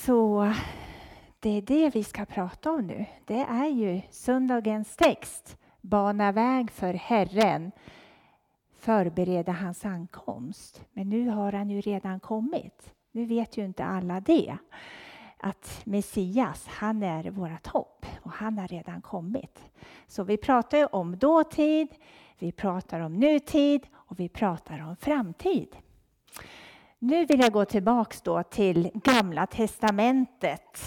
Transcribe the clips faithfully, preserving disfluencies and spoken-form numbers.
Så det är det vi ska prata om nu. Det är ju söndagens text. Bana väg för Herren. Förbereda hans ankomst. Men nu har han ju redan kommit. Nu vet ju inte alla det. Att Messias, han är vårt hopp. Och han har redan kommit. Så vi pratar ju om dåtid. Vi pratar om nutid. Och vi pratar om framtid. Nu vill jag gå tillbaks då till Gamla testamentet.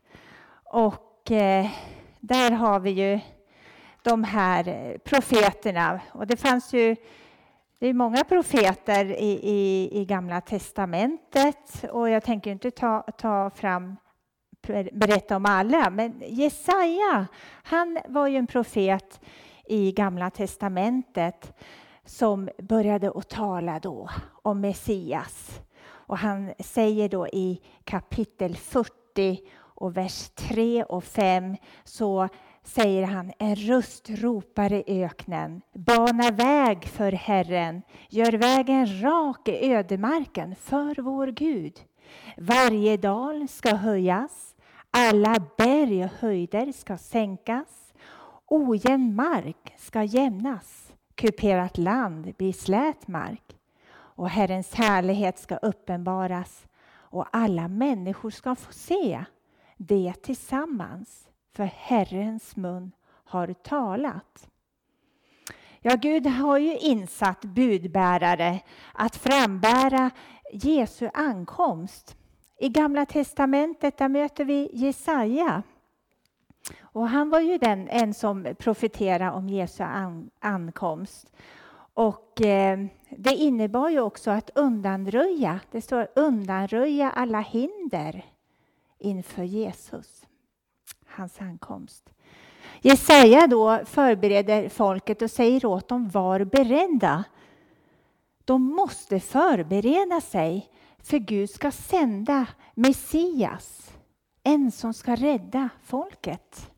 Och eh, där har vi ju de här profeterna. Och det fanns ju det är många profeter i, i, i Gamla testamentet. Och jag tänker inte ta, ta fram, berätta om alla. Men Jesaja, han var ju en profet i Gamla testamentet. Som började att tala då om Messias. Och han säger då i kapitel fyrtio och vers tre och fem så säger han: en röst ropar i öknen, bana väg för Herren, gör vägen rak i ödemarken för vår Gud. Varje dal ska höjas, alla berg och höjder ska sänkas, ojämn mark ska jämnas, kuperat land blir slät mark. Och Herrens härlighet ska uppenbaras och alla människor ska få se det tillsammans. För Herrens mun har talat. Ja, Gud har ju insatt budbärare att frambära Jesu ankomst. I Gamla testamentet där möter vi Jesaja. Och han var ju den en som profeterade om Jesu an, ankomst. Och eh, det innebar ju också att undanröja, det står undanröja alla hinder inför Jesus, hans ankomst. Jesaja då förbereder folket och säger åt dem: var beredda. De måste förbereda sig, för Gud ska sända Messias, en som ska rädda folket.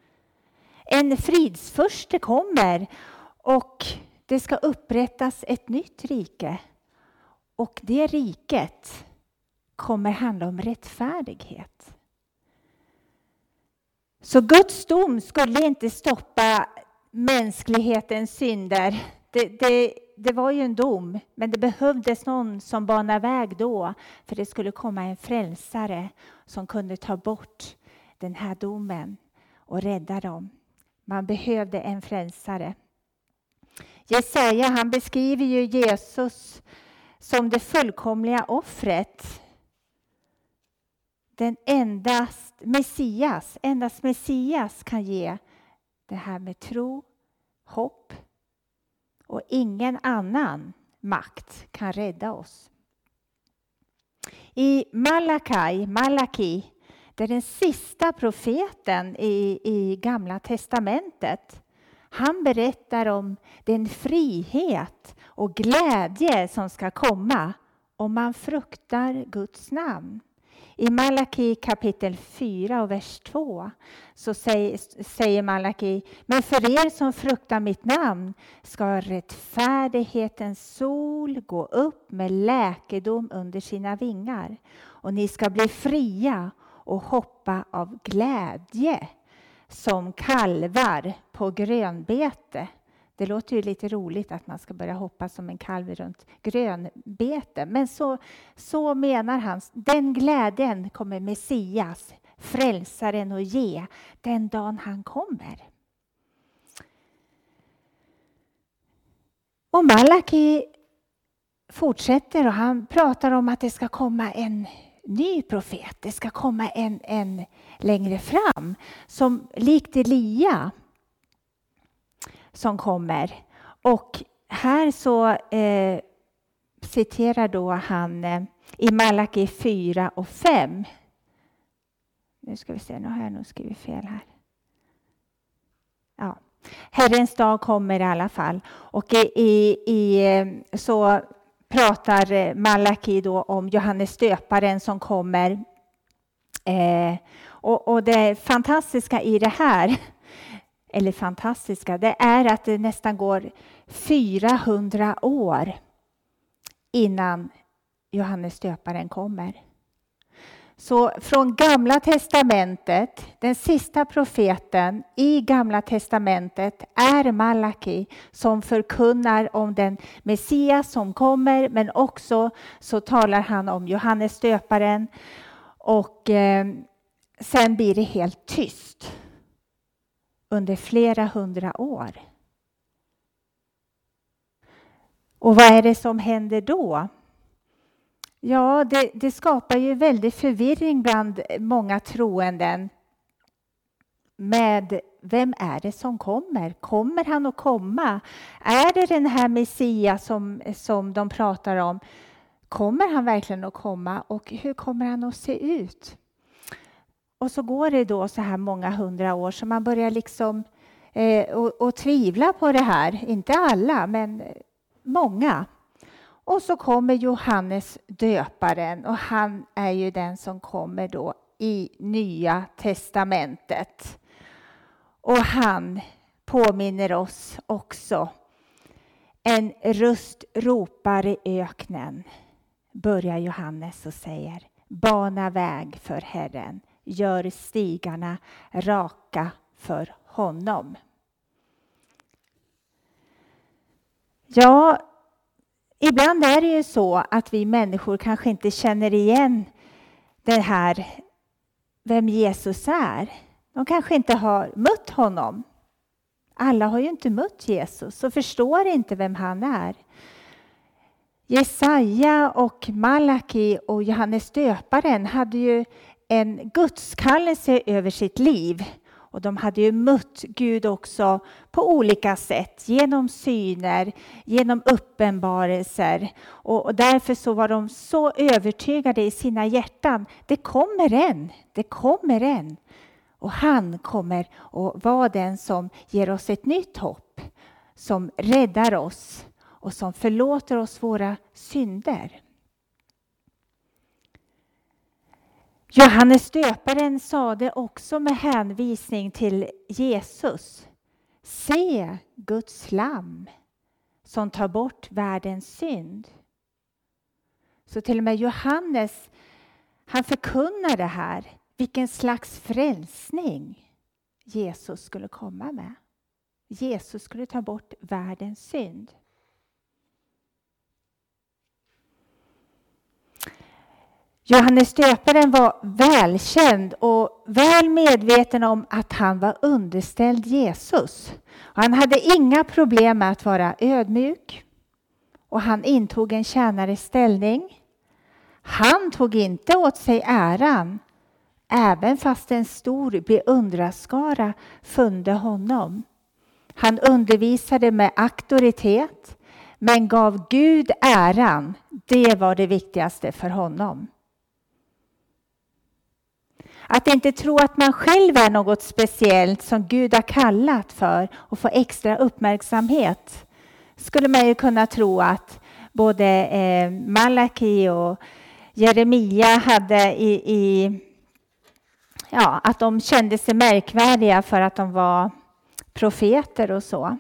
En fridsfurste kommer och det ska upprättas ett nytt rike. Och det riket kommer handla om rättfärdighet. Så Guds dom skulle inte stoppa mänsklighetens synder. Det, det, det var ju en dom, men det behövdes någon som banar väg då. För det skulle komma en frälsare som kunde ta bort den här domen och rädda dem. Man behövde en frälsare. Jesaja, han beskriver ju Jesus som det fullkomliga offret. Den endast Messias, endast Messias kan ge det här med tro, hopp. Och ingen annan makt kan rädda oss. I Malakai, Malaki, det är den sista profeten i, i Gamla testamentet. Han berättar om den frihet och glädje som ska komma om man fruktar Guds namn. I Malaki kapitel fyra och vers två så säger, säger Malaki: men för er som fruktar mitt namn ska rättfärdighetens sol gå upp med läkedom under sina vingar. Och ni ska bli fria och hoppa av glädje som kalvar på grönbete. Det låter ju lite roligt att man ska börja hoppa som en kalv runt grönbete. Men så, så menar han, den glädjen kommer Messias, frälsaren, att ge den dagen han kommer. Och Malaki fortsätter och han pratar om att det ska komma en ny profet. Det ska komma en, en längre fram som likt Elia som kommer. Och här så eh, citerar då han eh, i Malaki fyra och fem. Nu ska vi se, nu har jag nog skrivit fel här. Ja. Herrens dag kommer i alla fall. Och i, i, i så pratar Malaki då om Johannes döparen som kommer. Eh, och, och det fantastiska i det här, eller fantastiska, det är att det nästan går fyrahundra år innan Johannes döparen kommer. Så från Gamla testamentet, den sista profeten i Gamla testamentet är Malaki, som förkunnar om den Messias som kommer, men också så talar han om Johannes döparen. Och eh, sen blir det helt tyst under flera hundra år. Och vad är det som händer då? Ja, det, det skapar ju väldigt förvirring bland många troenden. Med vem är det som kommer? Kommer han att komma? Är det den här Messias som, som de pratar om? Kommer han verkligen att komma? Och hur kommer han att se ut? Och så går det då så här många hundra år så man börjar liksom eh, och, och tvivla på det här. Inte alla, men många. Och så kommer Johannes döparen, och han är ju den som kommer då i Nya testamentet. Och han påminner oss också. En röst ropar i öknen, börjar Johannes och säger: bana väg för Herren, gör stigarna raka för honom. Ja, ibland är det ju så att vi människor kanske inte känner igen det här, vem Jesus är. De kanske inte har mött honom. Alla har ju inte mött Jesus och förstår inte vem han är. Jesaja och Malaki och Johannes döparen hade ju en gudskallelse över sitt liv. Och de hade ju mött Gud också på olika sätt. Genom syner, genom uppenbarelser. Och, och därför så var de så övertygade i sina hjärtan. Det kommer en, det kommer en. Och han kommer att vara den som ger oss ett nytt hopp. Som räddar oss och som förlåter oss våra synder. Johannes döparen sa det också med hänvisning till Jesus. Se Guds lamm som tar bort världens synd. Så till och med Johannes, han förkunnar det här. Vilken slags frälsning Jesus skulle komma med. Jesus skulle ta bort världens synd. Johannes döparen var välkänd och väl medveten om att han var underställd Jesus. Han hade inga problem med att vara ödmjuk. Och han intog en tjänares ställning. Han tog inte åt sig äran. Även fast en stor beundrarskara följde honom. Han undervisade med auktoritet. Men gav Gud äran. Det var det viktigaste för honom. Att inte tro att man själv är något speciellt som Gud har kallat för och få extra uppmärksamhet. Skulle man ju kunna tro att både eh, Malaki och Jeremia hade i, i ja, att de kände sig märkvärdiga för att de var profeter och så.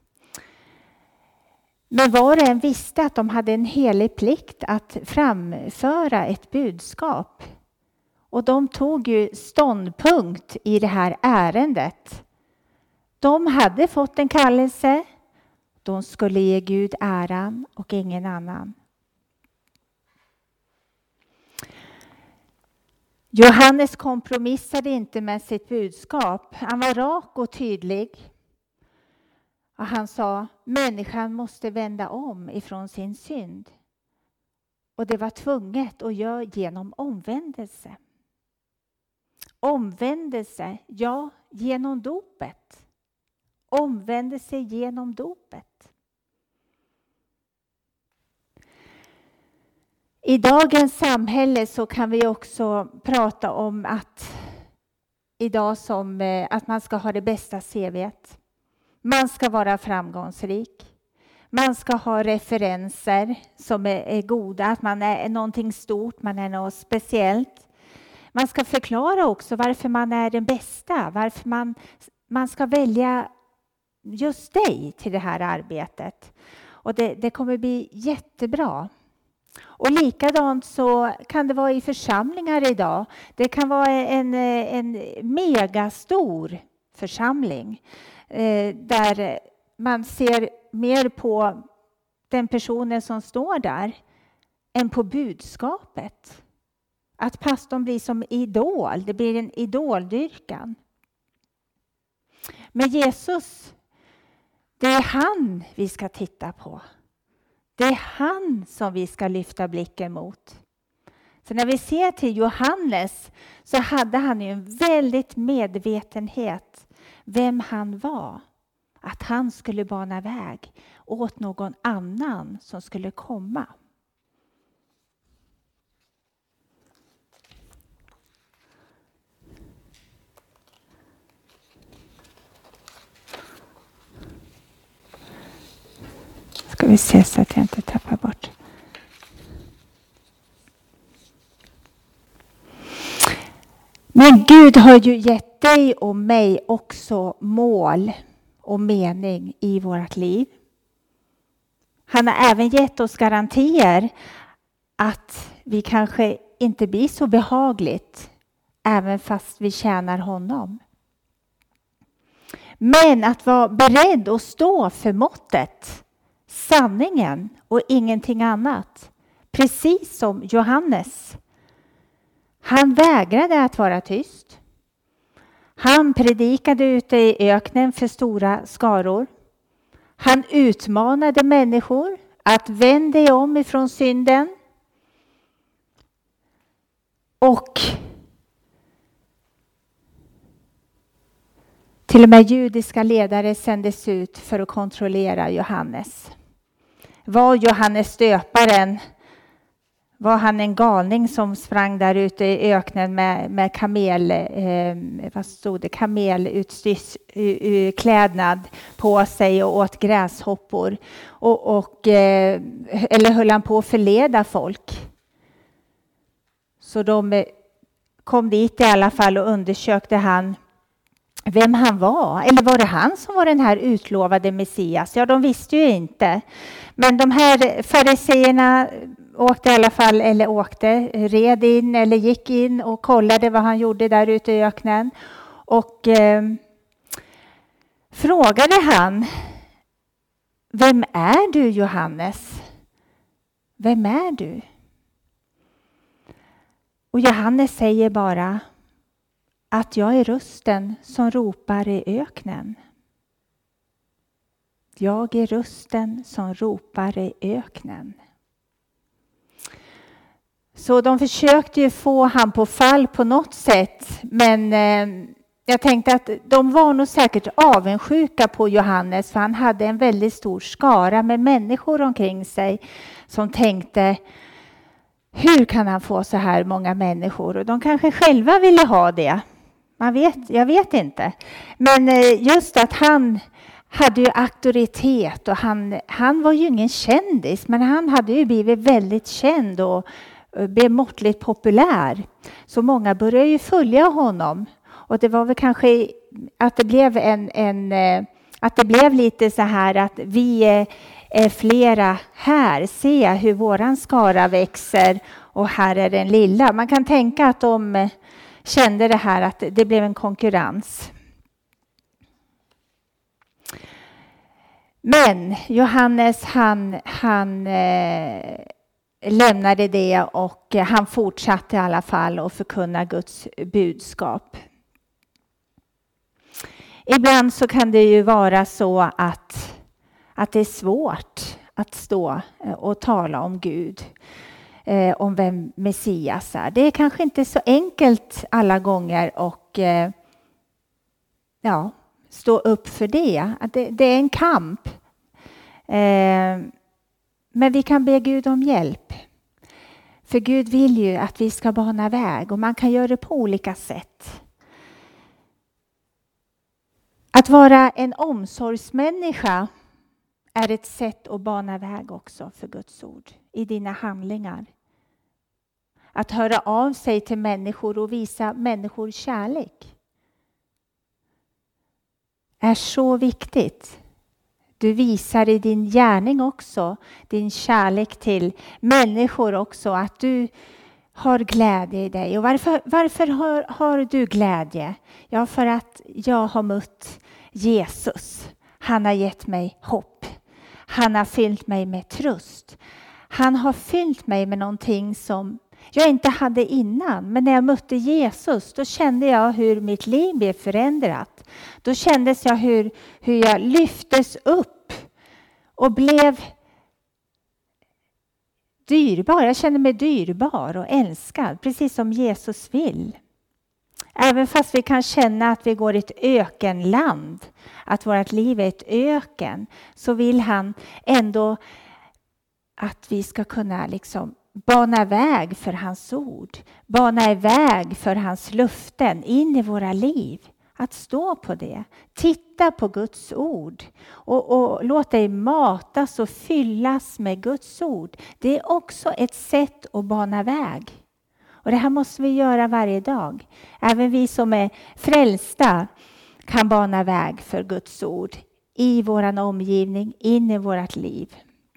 Men var och en visste att de hade en helig plikt att framföra ett budskap. Och de tog ju ståndpunkt i det här ärendet. De hade fått en kallelse. De skulle ge Gud äran och ingen annan. Johannes kompromissade inte med sitt budskap. Han var rak och tydlig. Och han sa, människan måste vända om ifrån sin synd. Och det var tvunget att göra genom omvändelse. Omvändelse, ja, genom dopet. Omvändelse genom dopet. I dagens samhälle så kan vi också prata om att idag som att man ska ha det bästa C V:t. Man ska vara framgångsrik. Man ska ha referenser som är, är goda, att man är någonting stort, man är något speciellt. Man ska förklara också varför man är den bästa, varför man, man ska välja just dig till det här arbetet. Och det, det kommer bli jättebra. Och likadant så kan det vara i församlingar idag. Det kan vara en, en megastor församling eh, där man ser mer på den personen som står där än på budskapet. Att pastorn blir som idol, det blir en idoldyrkan. Men Jesus, det är han vi ska titta på. Det är han som vi ska lyfta blicken mot. Så när vi ser till Johannes så hade han ju en väldigt medvetenhet vem han var. Att han skulle bana väg åt någon annan som skulle komma. Ska vi se så att jag inte tappar bort. Men Gud har ju gett dig och mig också mål och mening i vårt liv. Han har även gett oss garantier att vi kanske inte blir så behagligt även fast vi tjänar honom. Men att vara beredd att stå för måttet, sanningen och ingenting annat. Precis som Johannes. Han vägrade att vara tyst. Han predikade ute i öknen för stora skaror. Han utmanade människor att vända dig om ifrån synden. Och till och med judiska ledare sändes ut för att kontrollera Johannes. Var Johannes döparen, var han en galning som sprang där ute i öknen med, med kamel, eh, vad stod det, kamelutklädnad på sig och åt gräshoppor? Och, och, eh, eller höll han på att förleda folk? Så de kom dit i alla fall och undersökte han vem han var. Eller var det han som var den här utlovade Messias? Ja, de visste ju inte. Men de här fariseerna åkte i alla fall, eller åkte, red in eller gick in och kollade vad han gjorde där ute i öknen. Och eh, frågade han, vem är du Johannes? Vem är du? Och Johannes säger bara att jag är rösten som ropar i öknen. Jag är rösten som ropar i öknen. Så de försökte ju få han på fall på något sätt. Men eh, jag tänkte att de var nog säkert avundsjuka på Johannes. För han hade en väldigt stor skara med människor omkring sig. Som tänkte, hur kan han få så här många människor? Och de kanske själva ville ha det. Man vet, jag vet inte. Men eh, just att han hade ju auktoritet. Och han, han var ju ingen kändis. Men han hade ju blivit väldigt känd och blev måttligt populär. Så många började ju följa honom. Och det var väl kanske att det blev en, en att det blev lite så här att vi är flera här. Se hur våran skara växer och här är den lilla. Man kan tänka att de kände det här att det blev en konkurrens. Men Johannes han han eh, lämnade det och han fortsatte i alla fall att förkunna Guds budskap. Ibland så kan det ju vara så att, att det är svårt att stå och tala om Gud. Eh, om vem Messias är. Det är kanske inte så enkelt alla gånger och eh, ja, stå upp för det. Att det. Det är en kamp. Eh, Men vi kan be Gud om hjälp. För Gud vill ju att vi ska bana väg. Och man kan göra det på olika sätt. Att vara en omsorgsmänniska är ett sätt att bana väg också för Guds ord. I dina handlingar. Att höra av sig till människor och visa människor kärlek. Är så viktigt. Du visar i din gärning också, din kärlek till människor också, att du har glädje i dig. Och varför, varför har, har du glädje? Ja, för att jag har mött Jesus. Han har gett mig hopp. Han har fyllt mig med tröst. Han har fyllt mig med någonting som jag inte hade innan. Men när jag mötte Jesus, då kände jag hur mitt liv blev förändrat. Då kändes jag hur, hur jag lyftes upp och blev dyrbar. Jag kände mig dyrbar och älskad, precis som Jesus vill. Även fast vi kan känna att vi går i ett ökenland, att vårt liv är ett öken, så vill han ändå att vi ska kunna liksom bana väg för hans ord. Bana väg för hans luften in i våra liv. Att stå på det. Titta på Guds ord. Och, och låt dig matas och fyllas med Guds ord. Det är också ett sätt att bana väg. Och det här måste vi göra varje dag. Även vi som är frälsta kan bana väg för Guds ord. I våran omgivning, in i vårat liv.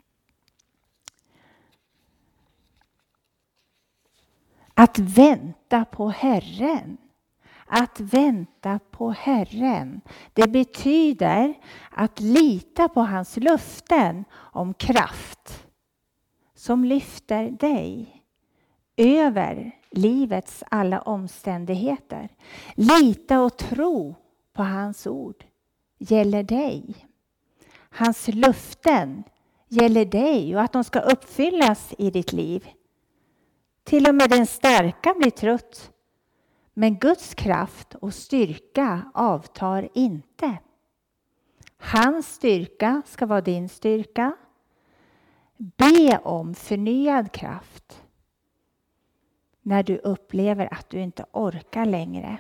Att vänta på Herren. Att vänta på Herren. Det betyder att lita på hans löften om kraft. Som lyfter dig över livets alla omständigheter. Lita och tro på hans ord gäller dig. Hans löften gäller dig och att de ska uppfyllas i ditt liv. Till och med den starka blir trött. Men Guds kraft och styrka avtar inte. Hans styrka ska vara din styrka. Be om förnyad kraft. När du upplever att du inte orkar längre.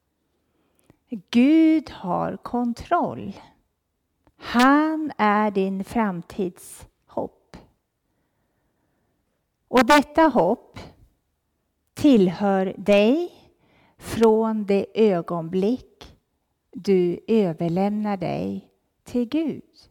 Gud har kontroll. Han är din framtidshopp. Och detta hopp tillhör dig från det ögonblick du överlämnar dig till Gud.